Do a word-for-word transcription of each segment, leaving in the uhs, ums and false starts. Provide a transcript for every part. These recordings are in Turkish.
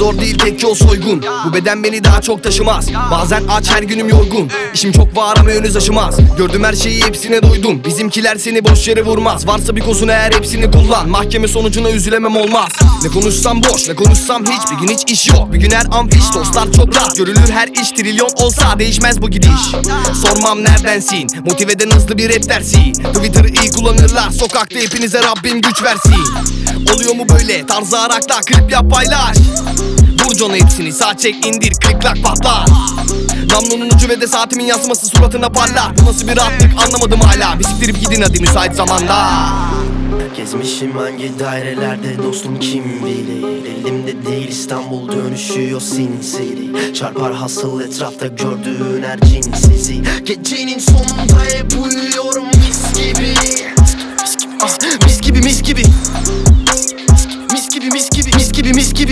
zor değil, tek yol soygun. Bu beden beni daha çok taşımaz. Bazen aç, her günüm yorgun. İşim çok var ama önünüz aşımaz. Gördüm her şeyi, hepsine doydum. Bizimkiler seni boş yere vurmaz. Varsa bir kozun eğer, hepsini kullan. Mahkeme sonucuna üzülemem olmaz. Ne konuşsam boş, ne konuşsam hiç. Bir gün hiç iş yok, bir gün her an fiş. Dostlar çok rahat, görülür her iş. Trilyon olsa değişmez bu gidiş. Sormam neredensin, motiveden hızlı bir rap dersi. Twitter'ı iyi kullanırlar, sokakta hepinize Rabbim güç versin. Oluyor mu böyle, tarzı arakla klip yap paylaş. Vur cana hepsini, sağ çek indir, kliklak patlar. Namlunun ucu ve de saatimin yansıması suratına parlar. Bu nasıl bir rahatlık anlamadım hala. Bisiktirip gidin hadi müsait zamanda. Gezmişim hangi dairelerde dostum kim bilir. Elimde değil İstanbul dönüşüyor sinseri. Çarpar hasıl etrafta gördüğün her cinsizi. Gecenin sonunda hep uyuyorum mis gibi. Ah, mis gibi mis gibi. Mis gibi mis gibi mis gibi mis gibi.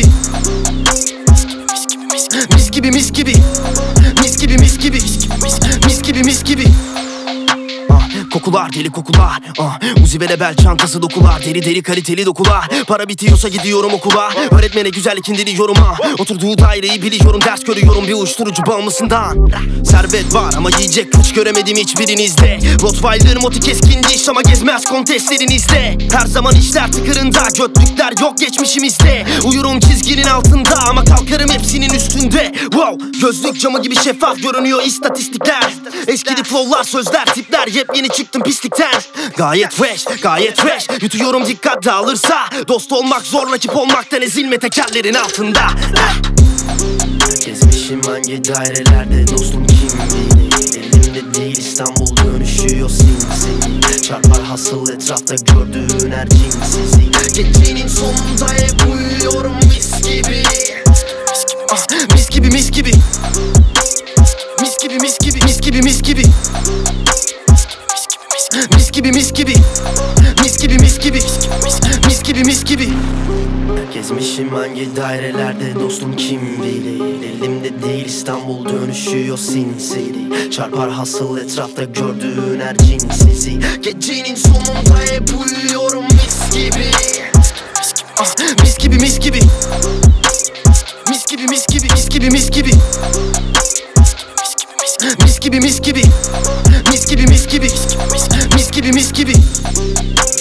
Mis gibi mis gibi. Mis gibi mis gibi. Mis gibi mis gibi. Kokular deli kokular, ah, Uzi ve bel çantası dokular. Deri deri kaliteli dokular. Para bitiyorsa gidiyorum okula. Öğretmene güzellik indiriyorum ha. Oturduğu daireyi biliyorum, ders görüyorum bir uyuşturucu bağımlısından. Servet var ama yiyecek güç göremedim hiçbirinizde. Rottweiler moti keskin diş ama gezmez kontestlerinizde. Her zaman işler tıkırında, götlükler yok geçmişimizde. Uyurum çizginin altında ama kalkarım hepsinin üstünde. Wow, gözlük camı gibi şeffaf görünüyor istatistikler. Eskidi flowlar, sözler, tipler, yepyeni çıktım pislikten. Gayet fresh, gayet fresh. Yutuyorum dikkat dağılırsa. Dost olmak zor, rakip olmaktan ezilme tekerlerin altında. Gezmişim hangi dairelerde dostum kim bilir. Elimde değil İstanbul dönüşüyor sinseri. Çarpar hasıl etrafta gördüğün her cinsizi. Gecenin sonunda hep uyuyorum mis gibi. Ah, mis gibi mis gibi. Mis gibi mis gibi mis gibi mis gibi. Mis gibi mis gibi. Mis gibi mis gibi. Mis gibi mis gibi. Gezmişim hangi dairelerde dostum kim bilir. Elimde değil İstanbul dönüşüyor sinseri. Çarpar hasıl etrafta gördüğün her cinsizi. Gecenin sonunda hep uyuyorum mis gibi. Ah, mis gibi mis gibi. Mis gibi mis gibi mis gibi mis gibi. Mis gibi mis gibi. Mis gibi mis gibi. Mis gibi mis gibi.